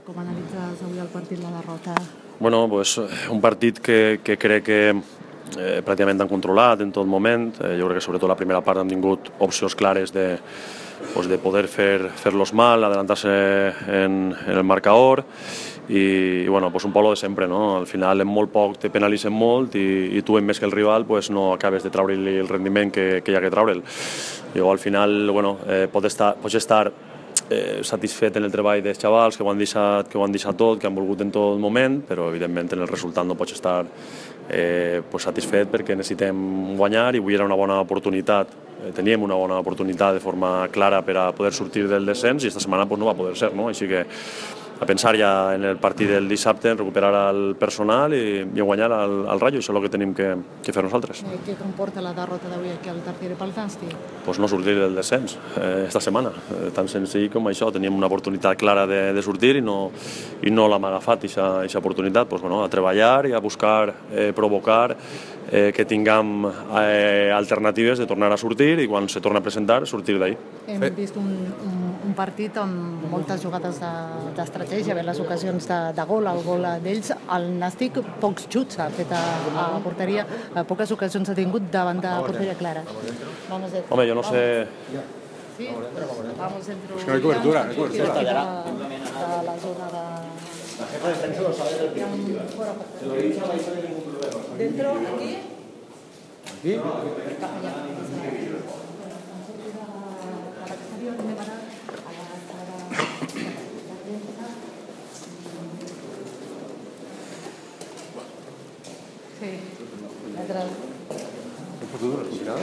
Com analitzes avui el partit, la derrota? Bueno, pues un partit que crec que pràcticament han controlat en tot moment. Jo crec que sobretot la primera part han tingut opcions clares de poder fer-los mal, adelantar-se en el marcador i bueno, pues un poc lo de sempre, no? Al final en molt poc te penalitzen molt i tu en més que el rival pues no acabes de treure-li el rendiment que hi ha que treure'l. Jo al final bueno, pots estar satisfet en el treball dels xavals que ho han deixat tot, que han volgut en tot moment, però evidentment en el resultat no pots estar satisfet perquè necessitem guanyar i avui era una bona oportunitat. Teníem una bona oportunitat de forma clara per a poder sortir del descens i esta setmana no va poder ser, no? Així que a pensar ja en el partit del dissabte, en recuperar el personal i guanyar al Rayo, això és el que tenim que fer nosaltres. Què comporta la derrota d'avui aquí al Tartiere pel Nàstic? Pues no sortir del descens esta setmana, tan senzill com això. Teníem una oportunitat clara de sortir i no l'hem agafat, aquesta oportunitat. Pues bueno, a treballar i a buscar provocar que tinguem alternatives de tornar a sortir i quan se torna a presentar, sortir d'ahí. Hem vist un partit amb moltes jugades d'estratègia, les ocasions de gol, el gol d'ells. El Nàstic pocs xuts ha fet a porteria, poques ocasions ha tingut davant de porteria clara. Home, jo no sé... Sí, vamos dentro. Es que no hay cobertura, no hay cobertura. De la zona de... La jefa de defensa lo sabe del principio. Se lo he dicho, no hay ningún problema. Dentro, aquí. Aquí? Sí, lateral. ¿Un futuro respirado?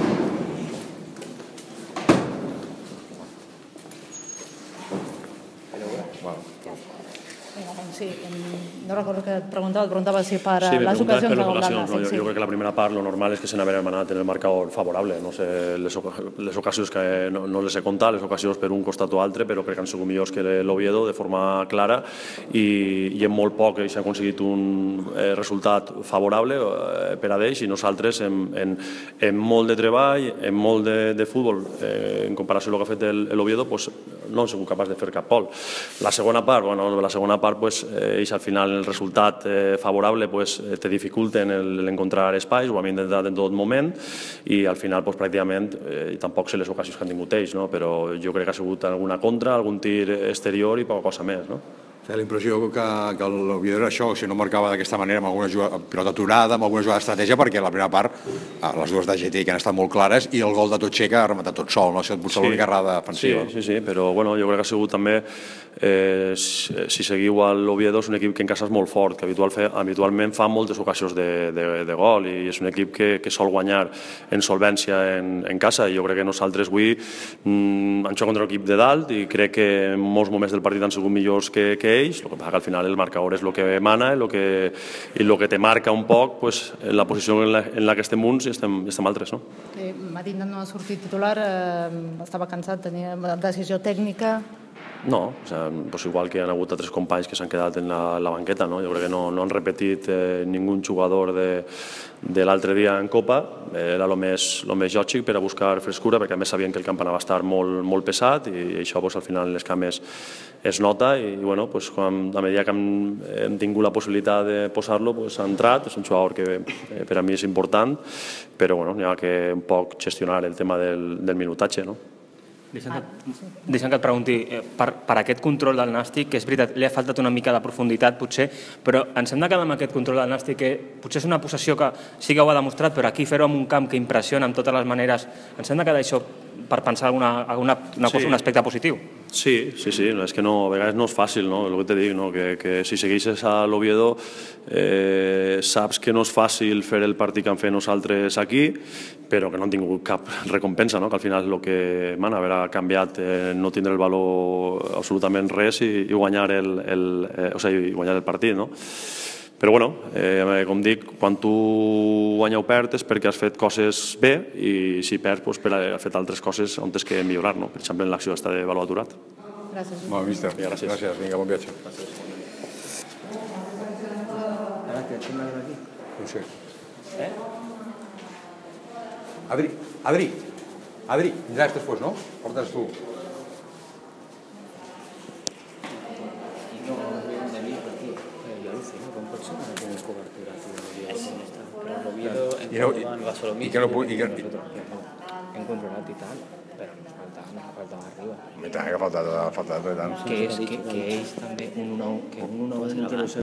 Sí, no recordo que et preguntava si per les ocasions de gol del Nàstic. Jo crec que la primera part lo normal és que se n'hagués manat en el marcador favorable. No sé les ocasions que no les he comptat, les ocasions per un costat o altre, però crec que han sigut millors que l'Oviedo de forma clara i en molt poc s'ha aconseguit un resultat favorable per a ells i nosaltres en molt de treball, en molt de futbol, en comparació amb el que ha fet l'Oviedo, no hem sigut capaços de fer cap gol. La segona part, ells al final el resultat favorable te dificulten l'encontrar espais, ho hem intentat en tot moment i al final pràcticament tampoc sé les ocasions que han tingut ells, però jo crec que ha sigut alguna contra, algun tir exterior i poca cosa més. Feia la impressió que l'Oviedo era això, si no marcava d'aquesta manera amb alguna pilota aturada, amb alguna jugada d'estratègia, perquè la primera part, les dues de GT que han estat molt clares i el gol de Totxer que ha rematat tot sol, no? Això potser l'única errada defensiva. Sí, però jo crec que ha sigut també, si seguiu a l'Oviedo, és un equip que en casa és molt fort, que habitualment fa moltes ocasions de gol i és un equip que sol guanyar en solvència en casa i jo crec que nosaltres avui han jugat contra un equip de dalt i crec que en molts moments del partit han sigut millors que ells, el que passa que al final el marcador és el que mana i el que te marca un poc la posició en la que estem uns i estem altres. Medina no ha sortit titular, estava cansat, tenia decisió tècnica. No, igual que hi ha hagut altres companys que s'han quedat en la banqueta, jo crec que no han repetit ningú jugador de l'altre dia en Copa, era el més lògic per a buscar frescura, perquè a més sabien que el camp anava a estar molt pesat i això al final en les cames es nota i a mesura que hem tingut la possibilitat de posar-lo ha entrat, és un jugador que per a mi és important, però hi ha que un poc gestionar el tema del minutatge. Deixa'm que et pregunti, per aquest control del Nàstic, que és veritat, li ha faltat una mica de profunditat potser, però ens hem de quedar amb aquest control del Nàstic, que potser és una possessió que sí que ho ha demostrat, però aquí fer-ho en un camp que impressiona amb totes les maneres, ens hem de quedar això per pensar un aspecte positiu? Sí, és que a vegades no és fàcil, el que t'he dit, que si segueixes a l'Oviedo saps que no és fàcil fer el partit que han fet nosaltres aquí, però que no han tingut cap recompensa, que al final és el que mana, haver canviat, no tindre el valor absolutament res i guanyar el partit. Però, com dic, quan tu guanyes o perds és perquè has fet coses bé i si perds per haver fet altres coses on tens que millorar. Per exemple, en l'acció està de valor aturat. Gràcies. Molt bé, míster. Gràcies. Vinga, bon viatge. No sé. Adri, vindràs després, no? Portes tu. I que no pugui... Hem controlat i tal, però ens faltava arriba. I tant, que ha faltat i tant. Que ells també, un 1-9,